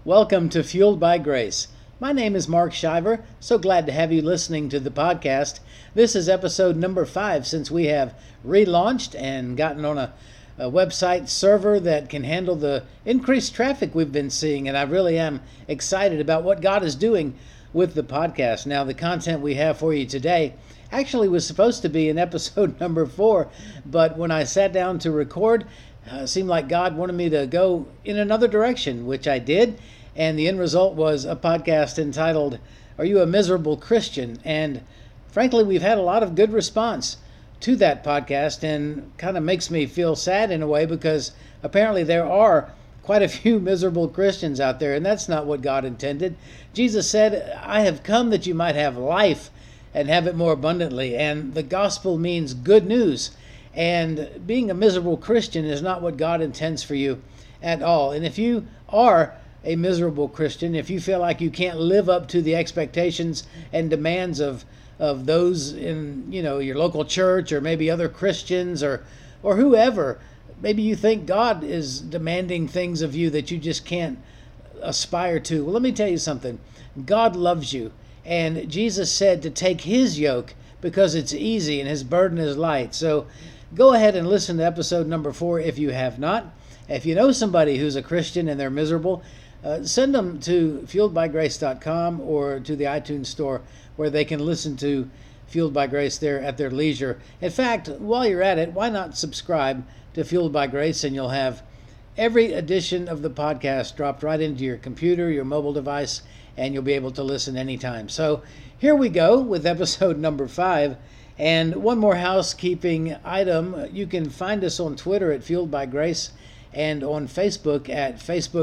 Welcome to Fueled by Grace. My name is Mark Shiver. So glad to have you listening to the podcast. This is episode number 5 since we have relaunched and gotten on a website server that can handle the increased traffic we've been seeing. And I really am excited about what God is doing with the podcast. Now, the content we have for you today actually was supposed to be in episode number 4, but when I sat down to record, it seemed like God wanted me to go in another direction, which I did. And the end result was a podcast entitled, Are You a Miserable Christian? And frankly, we've had a lot of good response to that podcast, and kind of makes me feel sad in a way, because apparently there are quite a few miserable Christians out there, and that's not what God intended. Jesus said, I have come that you might have life and have it more abundantly. And the gospel means good news. And being a miserable Christian is not what God intends for you at all. And if you are a miserable Christian, if you feel like you can't live up to the expectations and demands of those in your local church, or maybe other Christians, or whoever, maybe you think God is demanding things of you that you just can't aspire to. Well, let me tell you something. God loves you, and Jesus said to take his yoke because it's easy and his burden is light. So go ahead and listen to episode number 4 if you have not. If you know somebody who's a Christian and they're miserable, send them to fueledbygrace.com or to the iTunes store, where they can listen to Fueled by Grace there at their leisure. In fact, while you're at it, why not subscribe to Fueled by Grace, and you'll have every edition of the podcast dropped right into your computer, your mobile device, and you'll be able to listen anytime. So here we go with episode number 5. And one more housekeeping item. You can find us on Twitter at Fueled by Grace, and on Facebook at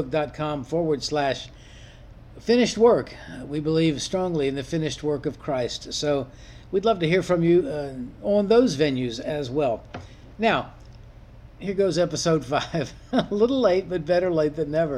facebook.com/finished work. We believe strongly in the finished work of Christ. So we'd love to hear from you on those venues as well. Now, here goes episode 5. A little late, but better late than never.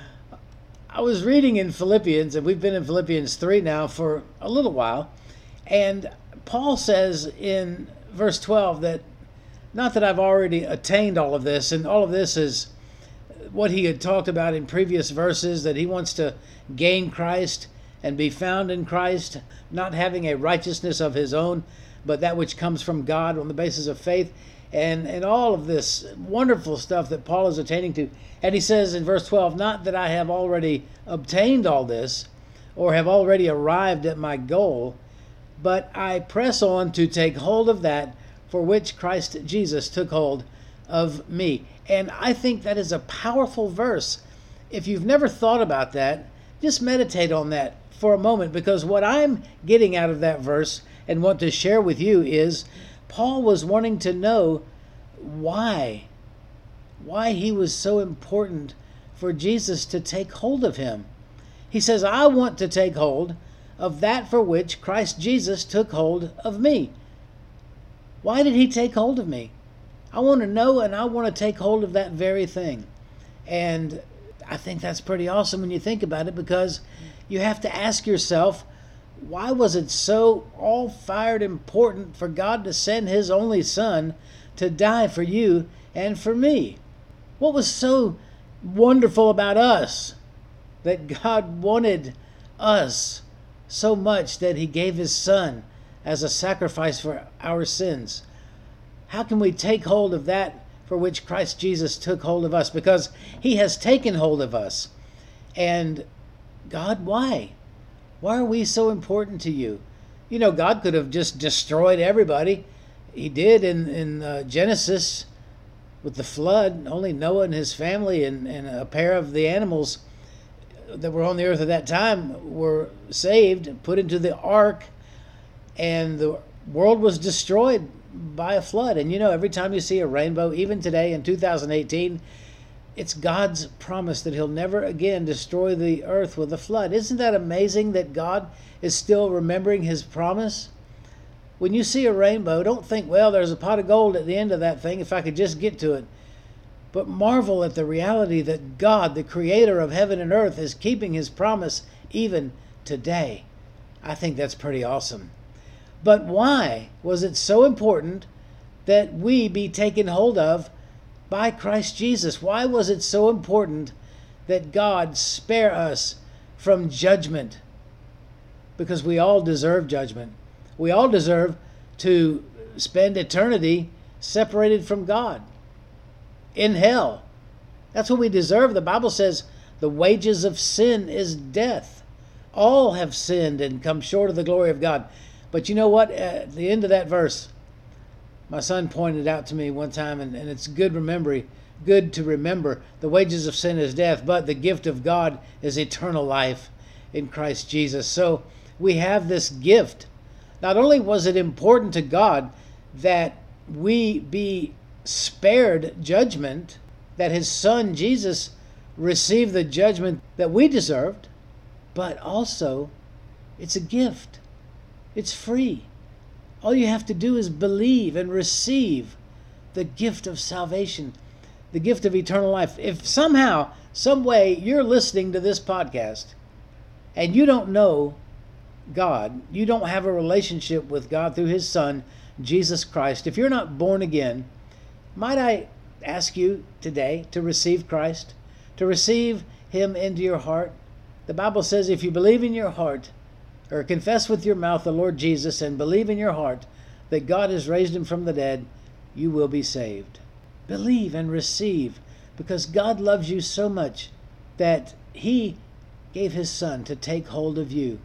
I was reading in Philippians, and we've been in Philippians 3 now for a little while. And Paul says in verse 12 that, not that I've already attained all of this, and all of this is what he had talked about in previous verses, that he wants to gain Christ and be found in Christ, not having a righteousness of his own, but that which comes from God on the basis of faith, and all of this wonderful stuff that Paul is attaining to. And he says in verse 12, not that I have already obtained all this, or have already arrived at my goal, but I press on to take hold of that for which Christ Jesus took hold of me. And I think that is a powerful verse. If you've never thought about that, just meditate on that for a moment, because what I'm getting out of that verse and want to share with you is Paul was wanting to know why he was so important for Jesus to take hold of him. He says, I want to take hold of that for which Christ Jesus took hold of me. Why did he take hold of me? I want to know, and I want to take hold of that very thing. And I think that's pretty awesome when you think about it, because you have to ask yourself, why was it so all-fired important for God to send his only son to die for you and for me? What was so wonderful about us that God wanted us so much that he gave his son as a sacrifice for our sins? How can we take hold of that for which Christ Jesus took hold of us? Because he has taken hold of us. And God, why? Why are we so important to you? You know, God could have just destroyed everybody. He did in Genesis with the flood. Only Noah and his family and a pair of the animals that were on the earth at that time were saved, put into the ark, and the world was destroyed by a flood. And every time you see a rainbow, even today in 2018, it's God's promise that he'll never again destroy the earth with a flood. Isn't that amazing that God is still remembering his promise? When you see a rainbow, don't think, well, there's a pot of gold at the end of that thing if I could just get to it. But marvel at the reality that God, the creator of heaven and earth, is keeping his promise even today. I think that's pretty awesome. But why was it so important that we be taken hold of by Christ Jesus? Why was it so important that God spare us from judgment, because we all deserve judgment. We all deserve to spend eternity separated from God in hell. That's what we deserve. The Bible says the wages of sin is death. All have sinned and come short of the glory of God. But you know what? At the end of that verse, my son pointed out to me one time, and it's good to remember, the wages of sin is death, but the gift of God is eternal life in Christ Jesus. So we have this gift. Not only was it important to God that we be spared judgment, that his son Jesus received the judgment that we deserved, but also it's a gift. It's free. All you have to do is believe and receive the gift of salvation, the gift of eternal life. If somehow, some way you're listening to this podcast and you don't know God, you don't have a relationship with God through his son, Jesus Christ, if you're not born again, might I ask you today to receive Christ, to receive him into your heart? The Bible says if you believe in your heart, or confess with your mouth the Lord Jesus and believe in your heart that God has raised him from the dead, you will be saved. Believe and receive, because God loves you so much that he gave his son to take hold of you.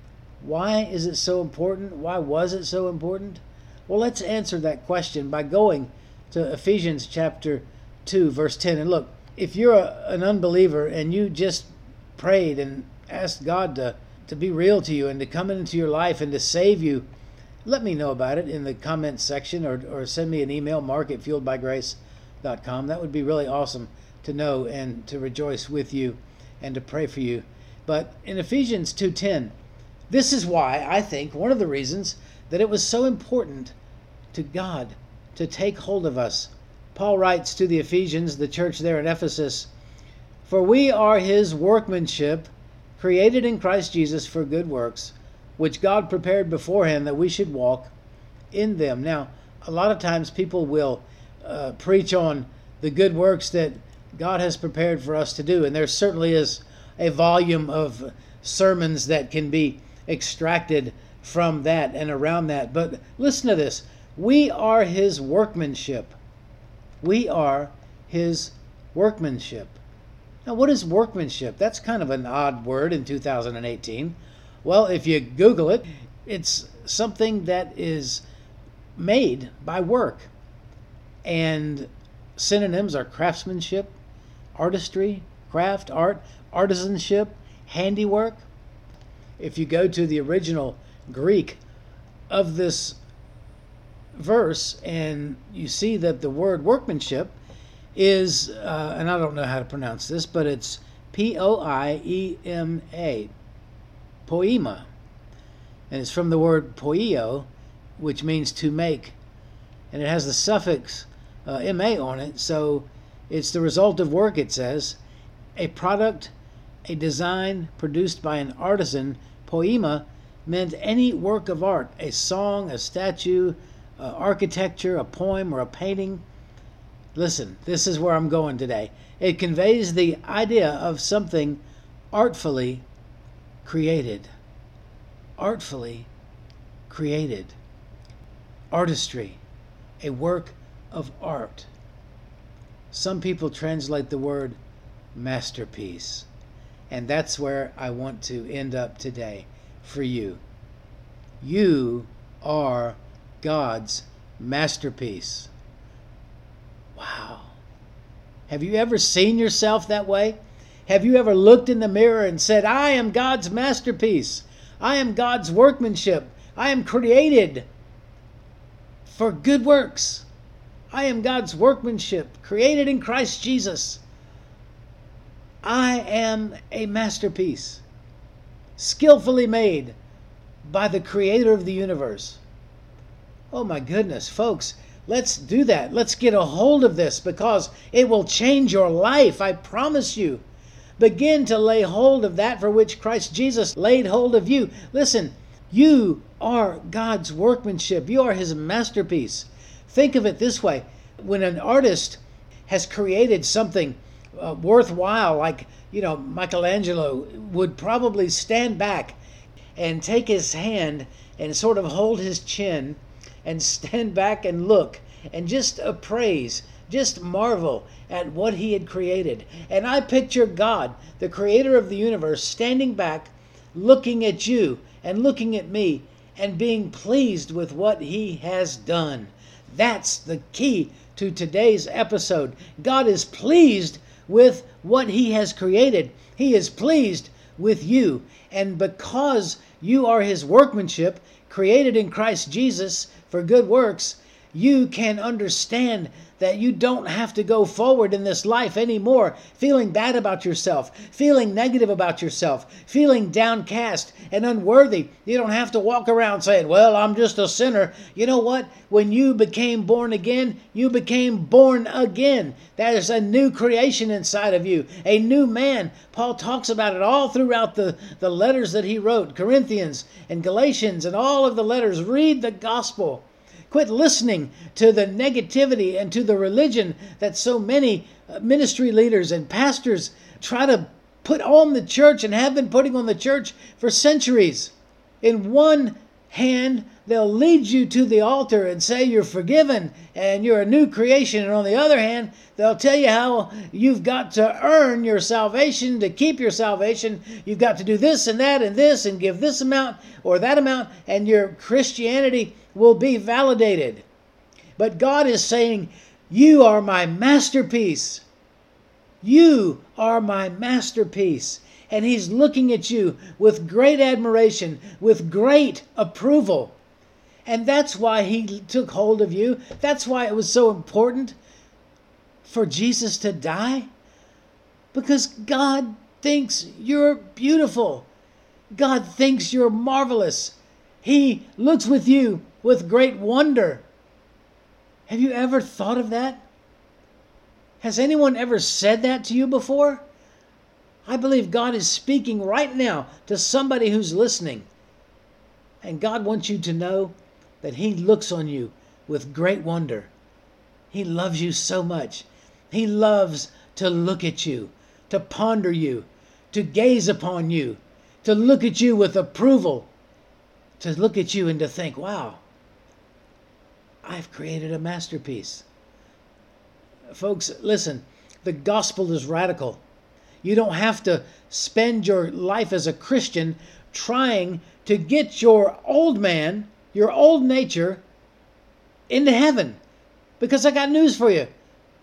Why is it so important? Why was it so important? Well, let's answer that question by going to Ephesians chapter 2, verse 10. And look, if you're an unbeliever and you just prayed and asked God to be real to you and to come into your life and to save you, let me know about it in the comments section, or send me an email, mark@fueledbygrace.com. That would be really awesome to know and to rejoice with you and to pray for you. But in Ephesians 2:10, this is why I think one of the reasons that it was so important to God to take hold of us. Paul writes to the Ephesians, the church there in Ephesus, "For we are his workmanship, created in Christ Jesus for good works, which God prepared beforehand that we should walk in them." Now, a lot of times people will preach on the good works that God has prepared for us to do, and there certainly is a volume of sermons that can be extracted from that and around that. But listen to this. We are his workmanship. We are his workmanship. Now, what is workmanship? That's kind of an odd word in 2018. Well, if you Google it, it's something that is made by work. And synonyms are craftsmanship, artistry, craft, art, artisanship, handiwork. If you go to the original Greek of this verse and you see that the word workmanship is, and I don't know how to pronounce this, but it's Poiema, poema. And it's from the word poio, which means to make. And it has the suffix ma on it, so it's the result of work, it says. A product, a design produced by an artisan. Poema meant any work of art, a song, a statue, architecture, a poem, or a painting. Listen, this is where I'm going today. It conveys the idea of something artfully created. Artfully created. Artistry, a work of art. Some people translate the word masterpiece. And that's where I want to end up today for you. You are God's masterpiece. Wow. Have you ever seen yourself that way? Have you ever looked in the mirror and said, I am God's masterpiece. I am God's workmanship. I am created for good works. I am God's workmanship, created in Christ Jesus. I am a masterpiece, skillfully made by the creator of the universe. Oh my goodness, folks, let's do that. Let's get a hold of this, because it will change your life, I promise you. Begin to lay hold of that for which Christ Jesus laid hold of you. Listen, you are God's workmanship. You are his masterpiece. Think of it this way. When an artist has created something worthwhile, like, Michelangelo would probably stand back and take his hand and sort of hold his chin and stand back and look and just appraise, just marvel at what he had created. And I picture God, the creator of the universe, standing back, looking at you and looking at me and being pleased with what he has done. That's the key to today's episode. God is pleased with what he has created. He is pleased with you. And because you are his workmanship, created in Christ Jesus for good works, you can understand that you don't have to go forward in this life anymore feeling bad about yourself, feeling negative about yourself, feeling downcast and unworthy. You don't have to walk around saying, well, I'm just a sinner. You know what? When you became born again, you became born again. That is a new creation inside of you, a new man. Paul talks about it all throughout the letters that he wrote, Corinthians and Galatians and all of the letters. Read the gospel. Quit listening to the negativity and to the religion that so many ministry leaders and pastors try to put on the church and have been putting on the church for centuries. In one hand, they'll lead you to the altar and say you're forgiven and you're a new creation. And on the other hand, they'll tell you how you've got to earn your salvation. To keep your salvation, you've got to do this and that and this and give this amount or that amount, and your Christianity will be validated. But God is saying, you are my masterpiece. You are my masterpiece. And he's looking at you with great admiration, with great approval. And that's why he took hold of you. That's why it was so important for Jesus to die. Because God thinks you're beautiful. God thinks you're marvelous. He looks with you with great wonder. Have you ever thought of that? Has anyone ever said that to you before? I believe God is speaking right now to somebody who's listening. And God wants you to know that he looks on you with great wonder. He loves you so much. He loves to look at you, to ponder you, to gaze upon you, to look at you with approval, to look at you and to think, wow, I've created a masterpiece. Folks, listen, the gospel is radical. You don't have to spend your life as a Christian trying to get your old man, your old nature, into heaven. Because I got news for you.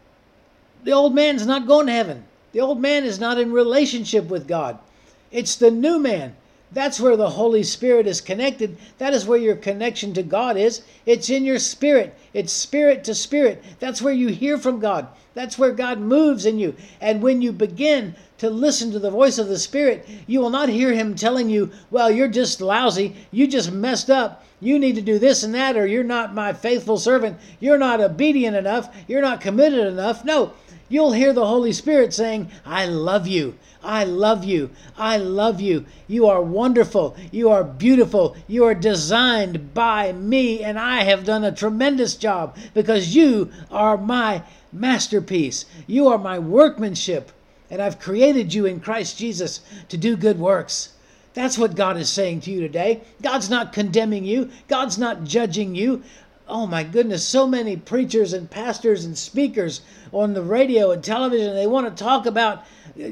The old man's not going to heaven. The old man is not in relationship with God. It's the new man. That's where the Holy Spirit is connected. That is where your connection to God is. It's in your spirit. It's spirit to spirit. That's where you hear from God. That's where God moves in you. And when you begin to listen to the voice of the Spirit, you will not hear him telling you, well, you're just lousy. You just messed up. You need to do this and that, or you're not my faithful servant. You're not obedient enough. You're not committed enough. No, you'll hear the Holy Spirit saying, I love you. I love you. I love you. You are wonderful. You are beautiful. You are designed by me, and I have done a tremendous job because you are my masterpiece. You are my workmanship, and I've created you in Christ Jesus to do good works. That's what God is saying to you today. God's not condemning you. God's not judging you. Oh my goodness, so many preachers and pastors and speakers on the radio and television, they want to talk about,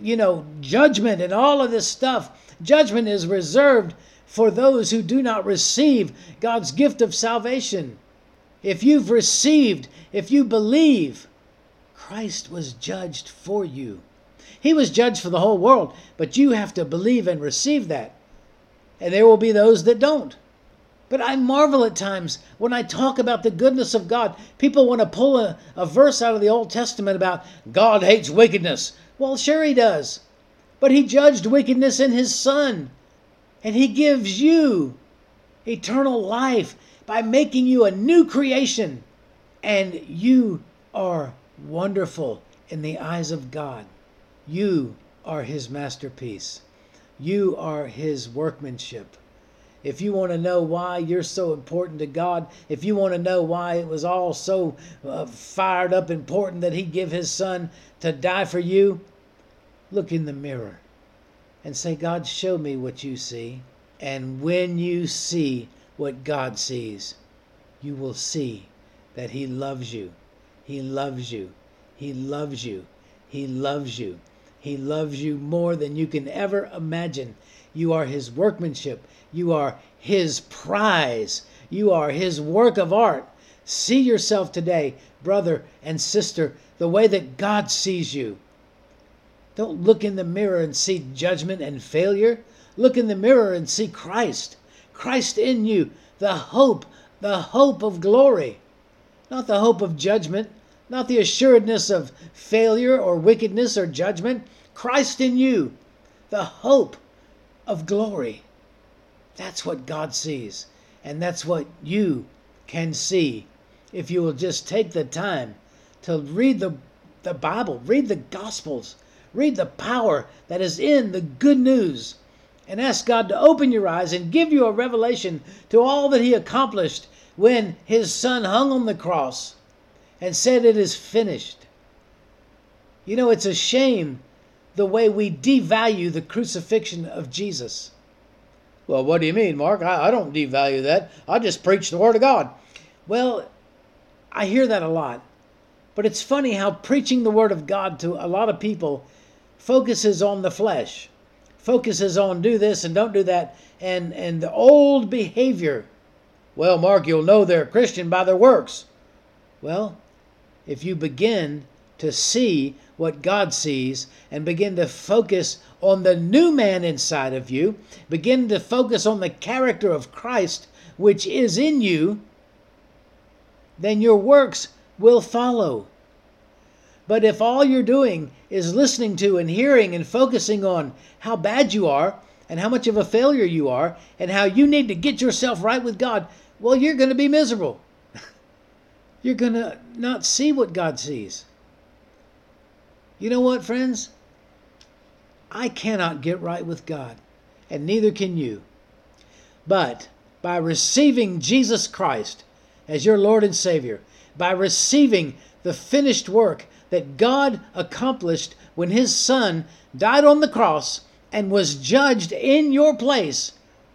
judgment and all of this stuff. Judgment is reserved for those who do not receive God's gift of salvation. If you've received, if you believe, Christ was judged for you. He was judged for the whole world, but you have to believe and receive that. And there will be those that don't. But I marvel at times when I talk about the goodness of God. People want to pull a verse out of the Old Testament about God hates wickedness. Well, sure he does. But he judged wickedness in his Son. And he gives you eternal life by making you a new creation. And you are wonderful in the eyes of God. You are his masterpiece. You are his workmanship. If you want to know why you're so important to God, if you want to know why it was all so fired up important that He give His Son to die for you, look in the mirror and say, God, show me what you see. And when you see what God sees, you will see that He loves you. He loves you. He loves you. He loves you. He loves you more than you can ever imagine. You are His workmanship. You are His prize. You are His work of art. See yourself today, brother and sister, the way that God sees you. Don't look in the mirror and see judgment and failure. Look in the mirror and see Christ. Christ in you, the hope of glory. Not the hope of judgment, not the assuredness of failure or wickedness or judgment. Christ in you, the hope of glory. That's what God sees. And that's what you can see if you will just take the time to read the Bible, read the Gospels, read the power that is in the good news, and ask God to open your eyes and give you a revelation to all that He accomplished when His Son hung on the cross and said, "It is finished." You know, it's a shame the way we devalue the crucifixion of Jesus. Well, what do you mean, Mark? I don't devalue that. I just preach the Word of God. Well, I hear that a lot. But it's funny how preaching the Word of God to a lot of people focuses on the flesh, focuses on do this and don't do that, and the old behavior. Well, Mark, you'll know they're a Christian by their works. Well, if you begin to see what God sees and begin to focus on the new man inside of you, begin to focus on the character of Christ which is in you, then your works will follow. But if all you're doing is listening to and hearing and focusing on how bad you are and how much of a failure you are and how you need to get yourself right with God, well, you're going to be miserable. You're going to not see what God sees. You know what, friends? I cannot get right with God, and neither can you. But by receiving Jesus Christ as your Lord and Savior, by receiving the finished work that God accomplished when His Son died on the cross and was judged in your place,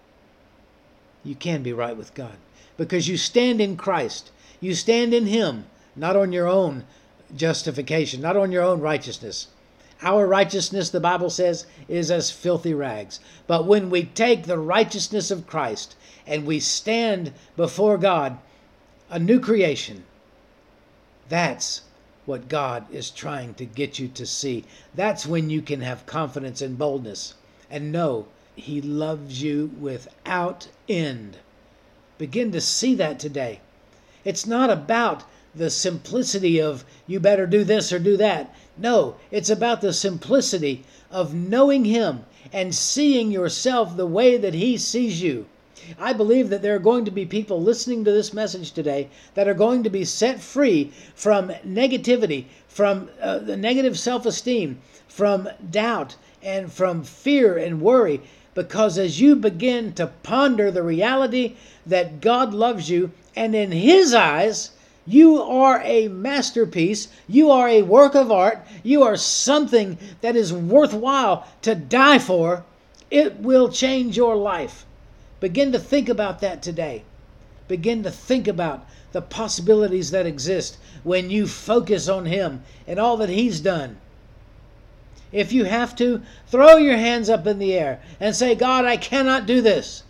you can be right with God. Because you stand in Christ. You stand in Him, not on your own justification, not on your own righteousness. Our righteousness, the Bible says, is as filthy rags. But when we take the righteousness of Christ and we stand before God, a new creation, that's what God is trying to get you to see. That's when you can have confidence and boldness and know He loves you without end. Begin to see that today. It's not about the simplicity of you better do this or do that. No, it's about the simplicity of knowing Him and seeing yourself the way that He sees you. I believe that there are going to be people listening to this message today that are going to be set free from negativity, from the negative self-esteem, from doubt, and from fear and worry. Because as you begin to ponder the reality that God loves you, and in His eyes, you are a masterpiece, you are a work of art, you are something that is worthwhile to die for, it will change your life. Begin to think about that today. Begin to think about the possibilities that exist when you focus on Him and all that He's done. If you have to, throw your hands up in the air and say, God, I cannot do this.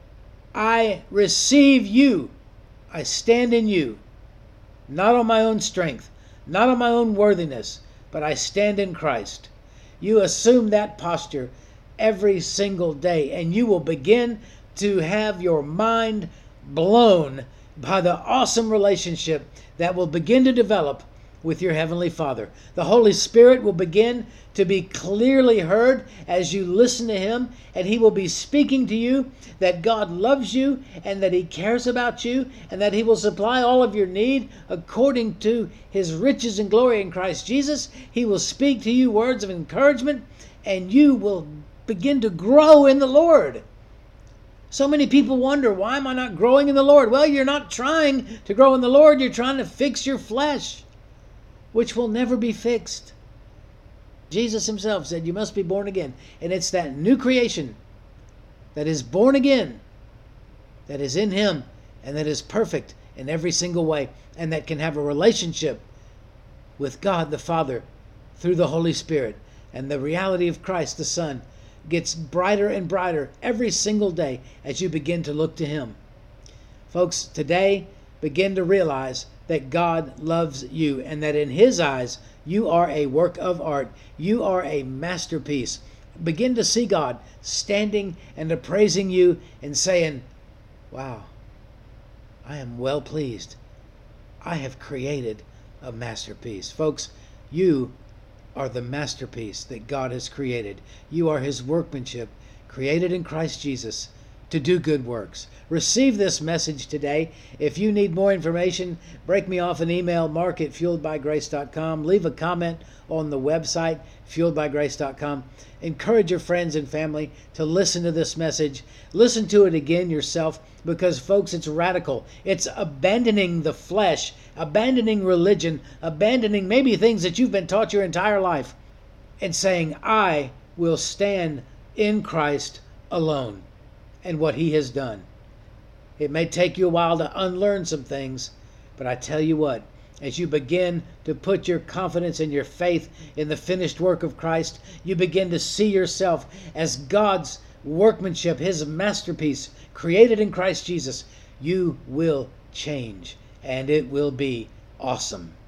I receive you. I stand in you. Not on my own strength, not on my own worthiness, but I stand in Christ. You assume that posture every single day, and you will begin to have your mind blown by the awesome relationship that will begin to develop with your Heavenly Father. The Holy Spirit will begin to be clearly heard as you listen to Him, and He will be speaking to you that God loves you and that He cares about you and that He will supply all of your need according to His riches and glory in Christ Jesus. He will speak to you words of encouragement, and you will begin to grow in the Lord. So many people wonder, why am I not growing in the Lord? Well, you're not trying to grow in the Lord. You're trying to fix your flesh, which will never be fixed. Jesus himself said you must be born again. And it's that new creation that is born again, that is in him, and that is perfect in every single way, and that can have a relationship with God the Father through the Holy Spirit. And the reality of Christ the Son gets brighter and brighter every single day as you begin to look to him. Folks, today, begin to realize that God loves you, and that in his eyes, you are a work of art. You are a masterpiece. Begin to see God standing and appraising you and saying, wow, I am well pleased. I have created a masterpiece. Folks, you are the masterpiece that God has created. You are his workmanship, created in Christ Jesus to do good works. Receive this message today. If you need more information, break me off an email, mark@fueledbygrace.com. Leave a comment on the website, fueledbygrace.com. Encourage your friends and family to listen to this message. Listen to it again yourself, because, folks, it's radical. It's abandoning the flesh, abandoning religion, abandoning maybe things that you've been taught your entire life, and saying, I will stand in Christ alone and what he has done. It may take you a while to unlearn some things, but I tell you what, as you begin to put your confidence and your faith in the finished work of Christ, you begin to see yourself as God's workmanship, his masterpiece, created in Christ Jesus. You will change, and it will be awesome.